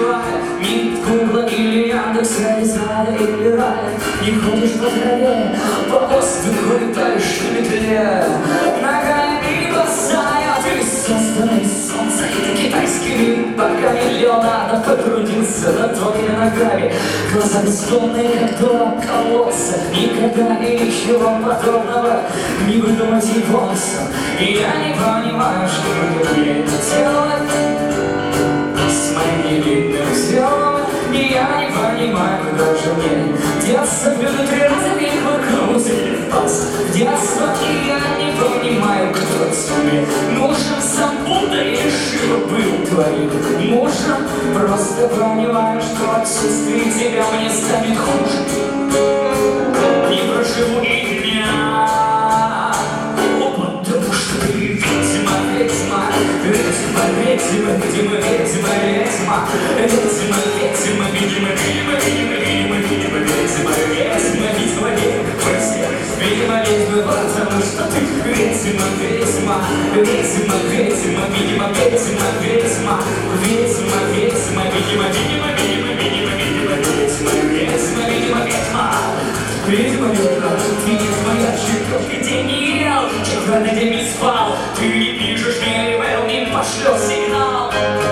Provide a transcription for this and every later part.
бывает ни Гугла или Яндекса, из рая или рая. Не ходишь по траве, по воздуху летаешь в метле. Ногами босая, ты создан из солнца и китайскими богами. Леонардо потрудился над твоими ногами. Глаза бездонные, как два колодца. Никогда и ничего подобного не выдумать и бонусом. И я не понимаю, что мне делать с моим невинным взглядом. И я не понимаю, куда же мне деться. Буду 3 раза бить вокруг в пас. Детство, и я не понимаю, кто тебе нужен. Сам Будда и Шива был твоим мужем. Просто понимаю, что отсутствие тебя мне станет хуже. Не проживу и дня, потому что ты ведьма, ведьма, ведьма, ведьма, ведьма, ведьма, ведьма, ведьма, ведьма, видимо, видимо, видимо, видимо, видимо, ведьма, ведьма, видимо, видимо, ведьма, потому что ты ведьма, ведьма, ведьма, ведьма, видимо, ведьма, ведьма, ведьма, ведьма, видимо, видимо, видимо, видимо, видимо, ведьма, ведьма, видимо, ведьма. Видимо, ты не моя чертовка, день не ел, четвертый день не спал. Ты не пишешь мне имейл, не пошлёшь сигнал.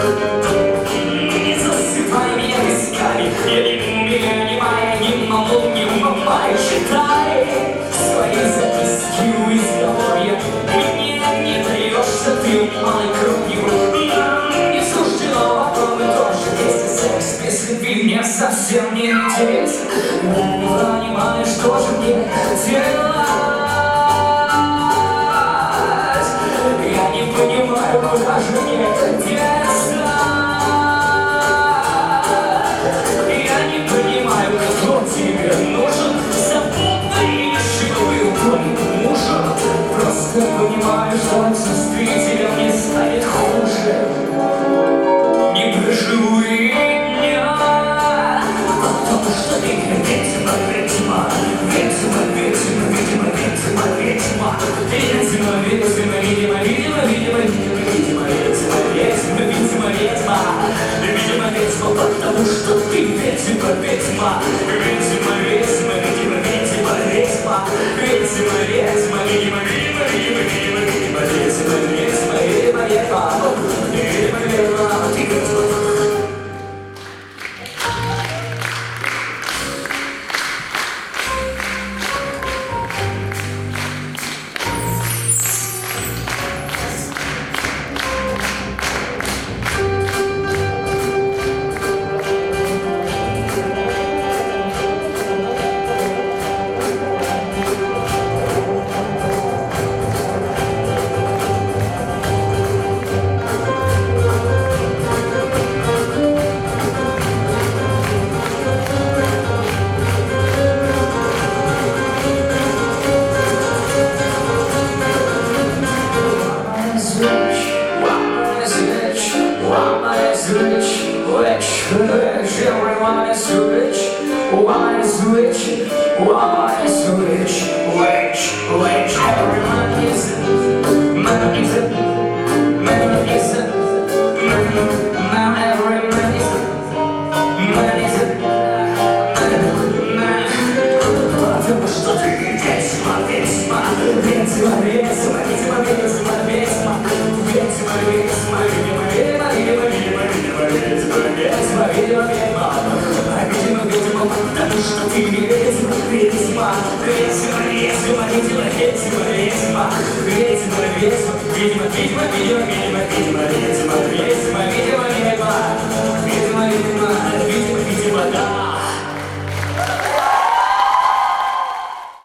Не засыпай меня песками, я не мумия, не моя, не маму, не мамай. Читай свои записки у изголовья. Мне не даешься ты малой кровью. Нам не суждено, потом и тоже есть секс без любви. Мне совсем не интересен. Я не понимаю, что же мне делать. Я не понимаю, куда же мне деться. Я не понимаю, кто тебе нужен. Запутанный живой упорный мужем. Просто понимаю, что отсутствие тебя мне станет хуже. Не проживу и дня, потому что ты ведьма, ведьма, ведьма, ведьма, ведьма, ведьма, ведьма, ведьма, ведьма, видимо, видимо, видимо, видимо, ведьма, ведьма, видимо, ведьма, видимо, ведьма, потому что ты ведьма, ведьма, ведьма, ведьма, видимо, ведьма, ведьма, ведьма, ведьма, видимо, видимо, видимо, видимо, видимо, ведьма, ведьма, видимо, ведьма, видимо, ведьма, ты ведьма. Everyone is rich, one is rich, one is rich, rich, rich. Everyone is man is man is man. Now every man is man is man. Потому что ты ведьма, ведьма, ведьма, ведьма, ведьма, ведьма, ведьма, ведьма, ведьма, видимо, видимо, видимо, видимо, видимо, ведьма, ведьма, видимо, ведьма. Видимо, видимо, потому что ты ведьма, ведьма, ведьма, ведьма, видимо, ведьма, ведьма, ведьма, ведьма, видимо, видимо, видимо, видимо,